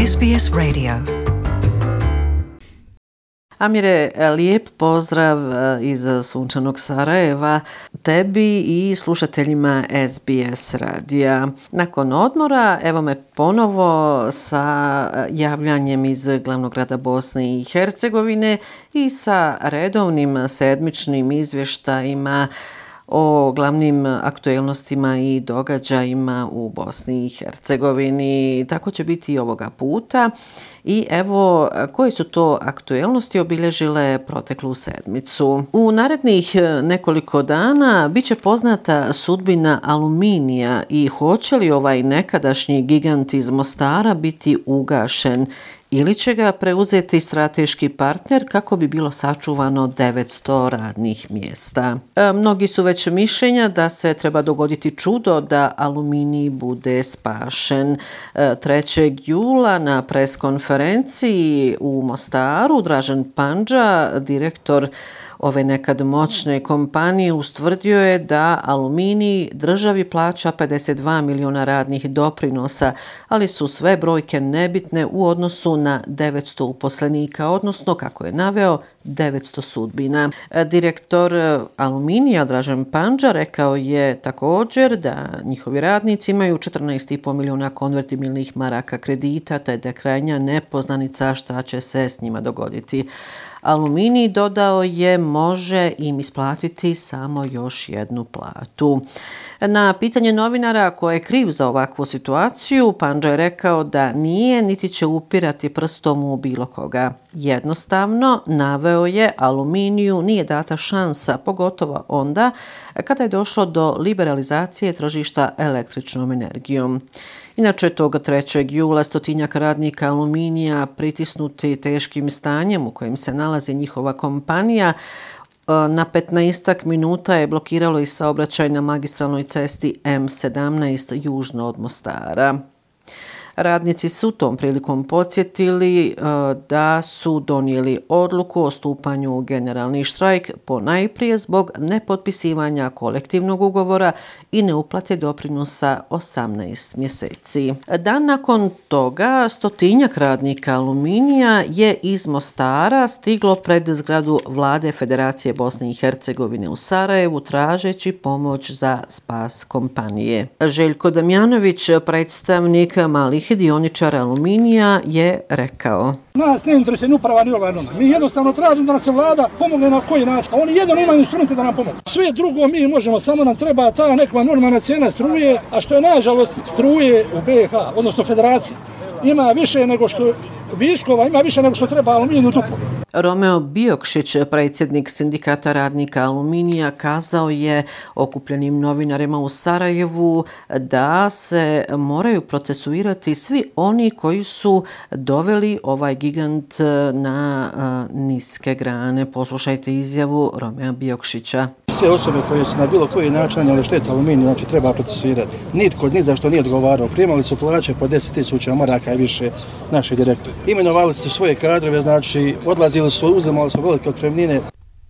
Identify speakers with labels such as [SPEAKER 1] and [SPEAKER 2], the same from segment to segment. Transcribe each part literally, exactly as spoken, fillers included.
[SPEAKER 1] S B S Radio.
[SPEAKER 2] Amire, lijep pozdrav iz sunčanog Sarajeva tebi i slušateljima S B S radija. Nakon odmora, evo me ponovo sa javljanjem iz glavnog grada Bosne i Hercegovine i sa redovnim sedmičnim izvještajima o glavnim aktuelnostima i događajima u Bosni i Hercegovini. Tako će biti i ovoga puta. I evo, koje su to aktuelnosti obilježile proteklu sedmicu. U narednih nekoliko dana bit će poznata sudbina Aluminija i hoće li ovaj nekadašnji gigant iz Mostara biti ugašen ili će ga preuzeti strateški partner kako bi bilo sačuvano devetsto radnih mjesta. E, mnogi su već mišljenja da se treba dogoditi čudo da Aluminij bude spašen. E, trećeg jula na preskonferenciji u Mostaru Dražen Pandža, direktor ove nekad moćne kompanije, ustvrdio je da Aluminij državi plaća pedeset dva miliona radnih doprinosa, ali su sve brojke nebitne u odnosu na devetsto uposlenika, odnosno, kako je naveo, devetsto sudbina. Direktor Aluminija Dražen Pandža rekao je također da njihovi radnici imaju četrnaest i po miliona konvertibilnih maraka kredita, te da je krajnja nepoznanica šta će se s njima dogoditi. Aluminij, dodao je, može im isplatiti samo još jednu platu. Na pitanje novinara ko je kriv za ovakvu situaciju, Pandža je rekao da nije niti će upirati prstom u bilo koga. Jednostavno, naveo je, Aluminiju nije data šansa, pogotovo onda kada je došlo do liberalizacije tržišta električnom energijom. Inače, tog trećeg jula stotinjak radnika Aluminija pritisnuti teškim stanjem u kojem se nalazi njihova kompanija na petnaestak minuta je blokiralo i saobraćaj na magistralnoj cesti M sedamnaest južno od Mostara. Radnici su tom prilikom podsjetili da su donijeli odluku o stupanju u generalni štrajk ponajprije zbog nepotpisivanja kolektivnog ugovora i neuplate doprinosa osamnaest mjeseci. Dan nakon toga stotinjak radnika Aluminija je iz Mostara stiglo pred zgradu Vlade Federacije Bosne i Hercegovine u Sarajevu tražeći pomoć za spas kompanije. Željko Damjanović, predstavnik malih dioničara Aluminija, je rekao:
[SPEAKER 3] Nas ne interesuje ni uprava ni ova noma. Mi jednostavno tražimo da nam se vlada pomogne na koji način. Oni jedino imaju instrumente da nam pomogu. Sve drugo mi možemo, samo nam treba ta neka normalna cijena struje, a što je nažalost struje u B iH, odnosno Federaciji, ima više nego što viškova, ima više nego što treba Aluminiju duplo.
[SPEAKER 2] Romeo Biokšić, predsjednik sindikata radnika Aluminija, kazao je okupljenim novinarima u Sarajevu da se moraju procesuirati svi oni koji su doveli ovaj gigant na uh, niske grane. Poslušajte izjavu Romea Biokšića.
[SPEAKER 3] Sve osobe koje su na bilo koji način nanijele štetu Aluminiju, znači treba procesuirati. Nitko ni za što nije odgovarao. Primali su plaće po deset tisuća maraka i više naši direktori. Imenovali su svoje kadrove, znači odlazili su, uzimali su velike otpremnine.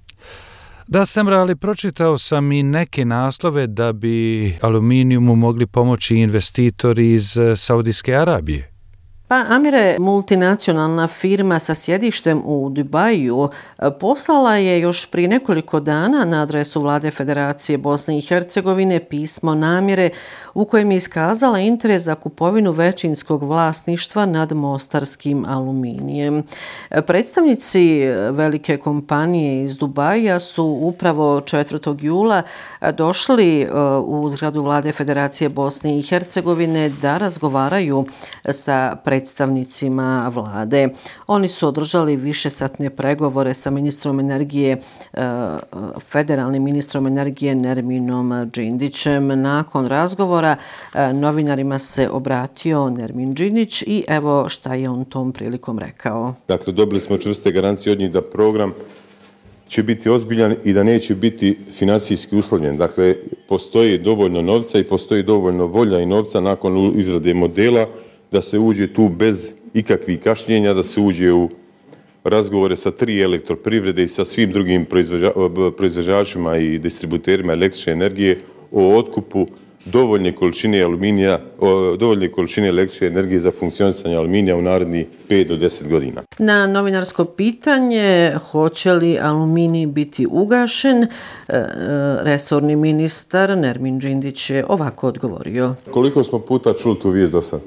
[SPEAKER 4] Da, Semra, ali pročitao sam i neke naslove da bi Aluminijumu mogli pomoći investitori iz Saudijske Arabije.
[SPEAKER 2] Pa, Amire, multinacionalna firma sa sjedištem u Dubaju poslala je još prije nekoliko dana na adresu Vlade Federacije Bosne i Hercegovine pismo namjere u kojem je iskazala interes za kupovinu većinskog vlasništva nad mostarskim Aluminijem. Predstavnici velike kompanije iz Dubaja su upravo četvrtog jula došli u zgradu Vlade Federacije Bosne i Hercegovine da razgovaraju sa predstavnicima vlade. Oni su održali višesatne pregovore sa ministrom energije, federalnim ministrom energije Nerminom Džindićem. Nakon razgovora novinarima se obratio Nermin Džindić i evo šta je on tom prilikom rekao.
[SPEAKER 5] Dakle, dobili smo čvrste garancije od njih da program će biti ozbiljan i da neće biti financijski uslovljen. Dakle, postoji dovoljno novca i postoji dovoljno volja i novca nakon izrade modela da se uđe tu bez ikakvih kašnjenja, da se uđe u razgovore sa tri elektroprivrede i sa svim drugim proizvođačima i distributerima električne energije o otkupu dovoljne količine aluminija, dovoljne količine električne energije za funkcionisanje aluminija u narednih pet do deset godina.
[SPEAKER 2] Na novinarsko pitanje hoće li aluminij biti ugašen, resorni ministar Nermin Džindić je ovako odgovorio.
[SPEAKER 5] Koliko smo puta čuli tu vijest do sad?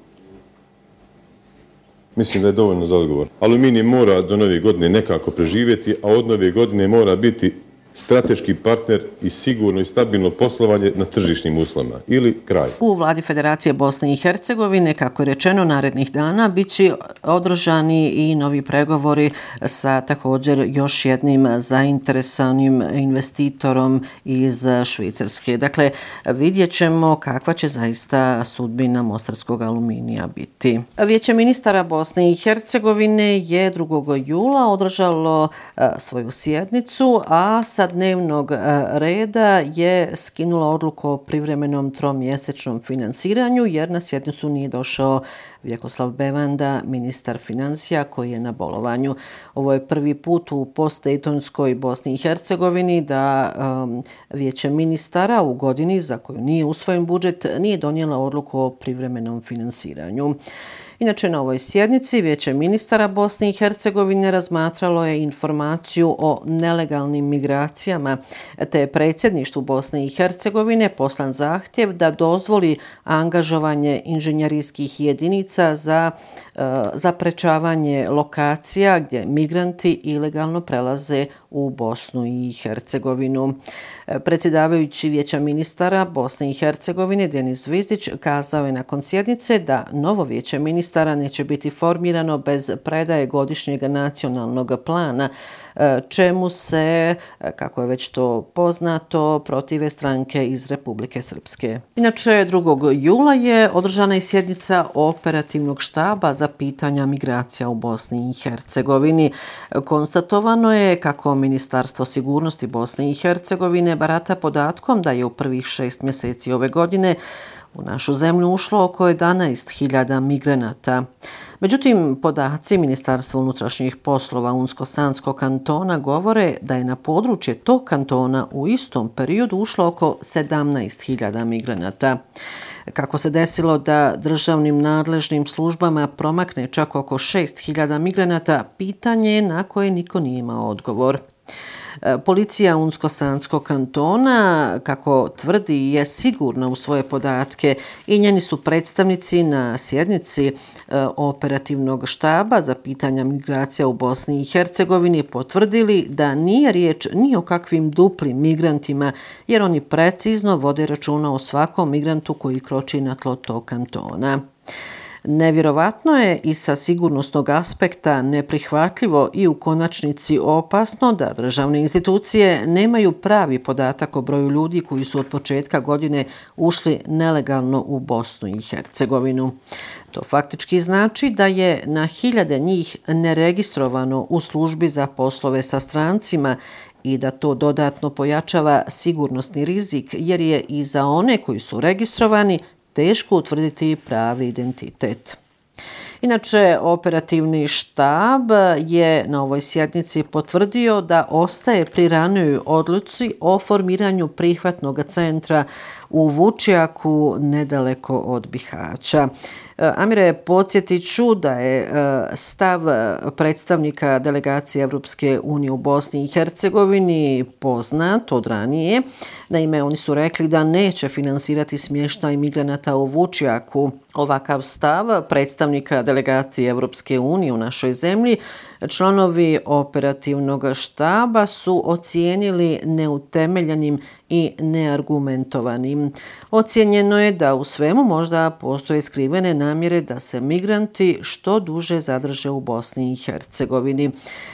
[SPEAKER 5] Mislim da je dovoljno za odgovor. Aluminij mora do nove godine nekako preživjeti, a od nove godine mora biti strateški partner i sigurno i stabilno poslovanje na tržišnim uslovima ili kraj.
[SPEAKER 2] U vladi Federacije Bosne i Hercegovine, kako je rečeno, narednih dana bit će održani i novi pregovori sa također još jednim zainteresovanim investitorom iz Švicarske. Dakle, vidjet ćemo kakva će zaista sudbina mostarskog aluminija biti. Vijeće ministara Bosne i Hercegovine je drugog jula održalo svoju sjednicu, a sa dnevnog reda je skinula odluku o privremenom tromjesečnom financiranju jer na sjednicu nije došao Vjekoslav Bevanda, ministar financija koji je na bolovanju. Ovo je prvi put u postdejtonskoj Bosni i Hercegovini da um, Vijeće ministara u godini za koju nije usvojen budžet nije donijela odluku o privremenom finansiranju. Inače, na ovoj sjednici Vijeće ministara Bosne i Hercegovine razmatralo je informaciju o nelegalnim migracijama, te je predsjedništvu Bosne i Hercegovine poslan zahtjev da dozvoli angažovanje inženjerijskih jedinica za uh, zaprečavanje lokacija gdje migranti ilegalno prelaze u Bosnu i Hercegovinu. Predsjedavajući Vijeća ministara Bosne i Hercegovine Denis Zvizdić kazao je nakon sjednice da novo Vijeće ministara neće biti formirano bez predaje godišnjeg nacionalnog plana, čemu se, kako je već to poznato, protive stranke iz Republike Srpske. Inače, drugog jula je održana i sjednica operativnog štaba za pitanja migracija u Bosni i Hercegovini. Konstatovano je kako Ministarstvo sigurnosti Bosne i Hercegovine barata podatkom da je u prvih šest mjeseci ove godine u našu zemlju ušlo oko jedanaest hiljada migranata. Međutim, podaci Ministarstva unutrašnjih poslova Unsko-Sanskog kantona govore da je na područje tog kantona u istom periodu ušlo oko sedamnaest hiljada migranata. Kako se desilo da državnim nadležnim službama promakne čak oko šest hiljada migranata, pitanje je na koje niko nije imao odgovor. Policija Unsko-Sanskog kantona, kako tvrdi, je sigurna u svoje podatke i njeni su predstavnici na sjednici operativnog štaba za pitanja migracija u Bosni i Hercegovini potvrdili da nije riječ ni o kakvim duplim migrantima, jer oni precizno vode računa o svakom migrantu koji kroči na tlo tog kantona. Nevjerovatno je i sa sigurnosnog aspekta neprihvatljivo i u konačnici opasno da državne institucije nemaju pravi podatak o broju ljudi koji su od početka godine ušli nelegalno u Bosnu i Hercegovinu. To faktički znači da je na hiljade njih neregistrovano u službi za poslove sa strancima i da to dodatno pojačava sigurnosni rizik jer je i za one koji su registrovani teško utvrditi pravi identitet. Inače, operativni štab je na ovoj sjednici potvrdio da ostaje pri ranijoj odluci o formiranju prihvatnog centra u Vučjaku nedaleko od Bihaća. Amire, podsjetit ću da je stav predstavnika delegacije Evropske unije u Bosni i Hercegovini poznat od ranije. Naime, oni su rekli da neće finansirati smještaj migranata u Vučjaku. Ovakav stav predstavnika delegacije Evropske unije u našoj zemlji članovi operativnog štaba su ocijenili neutemeljenim i neargumentovanim. Ocijenjeno je da u svemu možda postoje skrivene namjere da se migranti što duže zadrže u Bosni i Hercegovini.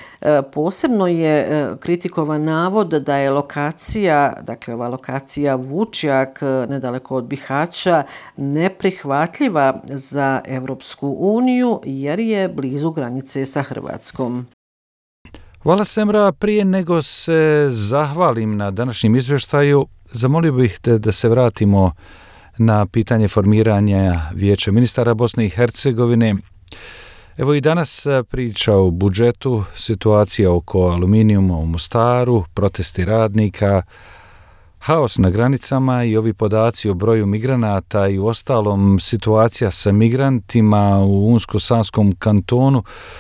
[SPEAKER 2] Posebno je kritikovan navod da je lokacija, dakle ova lokacija Vučjak nedaleko od Bihaća, neprihvatljiva za Evropsku uniju jer je blizu granice sa Hrvatskom.
[SPEAKER 4] Hvala Semra, prije nego se zahvalim na današnjem izvještaju, zamolio bih te da se vratimo na pitanje formiranja Vijeća ministara Bosne i Hercegovine. Evo i danas priča o budžetu, situacija oko aluminijuma u Mostaru, protesti radnika, Haos na granicama i ovi podaci o broju migranata i u ostalom situacija sa migrantima u Unsko-Sanskom kantonu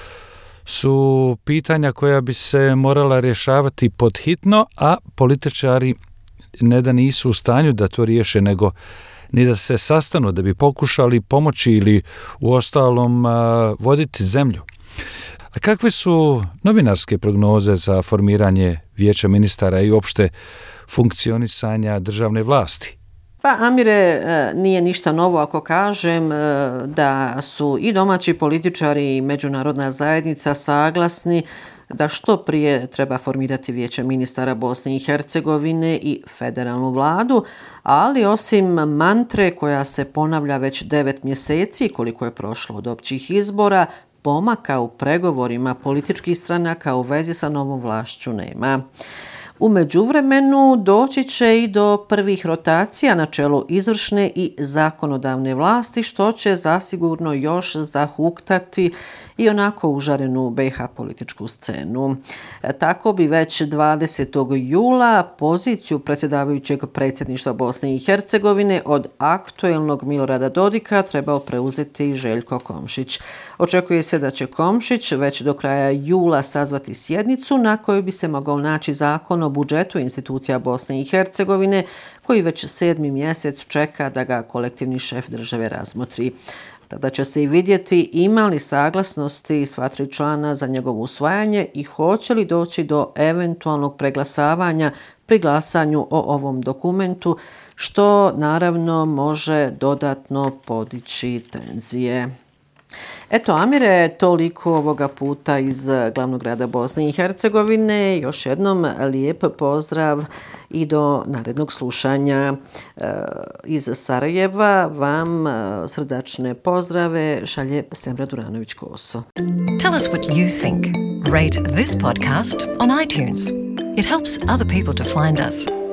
[SPEAKER 4] su pitanja koja bi se morala rješavati podhitno, a političari ne da nisu u stanju da to riješe, nego ni da se sastanu da bi pokušali pomoći ili u ostalom voditi zemlju. A kakve su novinarske prognoze za formiranje vijeća ministara i uopšte funkcionisanja državne vlasti?
[SPEAKER 2] Pa, Amire, nije ništa novo ako kažem da su i domaći političari i međunarodna zajednica saglasni da što prije treba formirati vijeće ministara Bosne i Hercegovine i federalnu vladu, ali osim mantre koja se ponavlja već devet mjeseci koliko je prošlo od općih izbora, pomaka u pregovorima političkih stranaka u vezi sa novom vlašću nema. U međuvremenu doći će i do prvih rotacija na čelu izvršne i zakonodavne vlasti, što će zasigurno još zahuktati i onako užarenu be i ha političku scenu. Tako bi već dvadesetog jula poziciju predsjedavajućeg predsjedništva Bosne i Hercegovine od aktuelnog Milorada Dodika trebao preuzeti Željko Komšić. Očekuje se da će Komšić već do kraja jula sazvati sjednicu na kojoj bi se mogao naći zakon o budžetu institucija Bosne i Hercegovine, koji već sedmi mjesec čeka da ga kolektivni šef države razmotri. Tada će se i vidjeti ima li saglasnosti sva tri člana za njegovo usvajanje i hoće li doći do eventualnog preglasavanja pri glasanju o ovom dokumentu, što naravno može dodatno podići tenzije. Eto, Amire, toliko ovoga puta iz glavnog grada Bosne i Hercegovine. Još jednom lijep pozdrav i do narednog slušanja. Iz Sarajeva vam srdačne pozdrave šalje Semra Duranović-Koso.
[SPEAKER 1] Tell us what you think. Rate this podcast on iTunes. It helps other people to find us.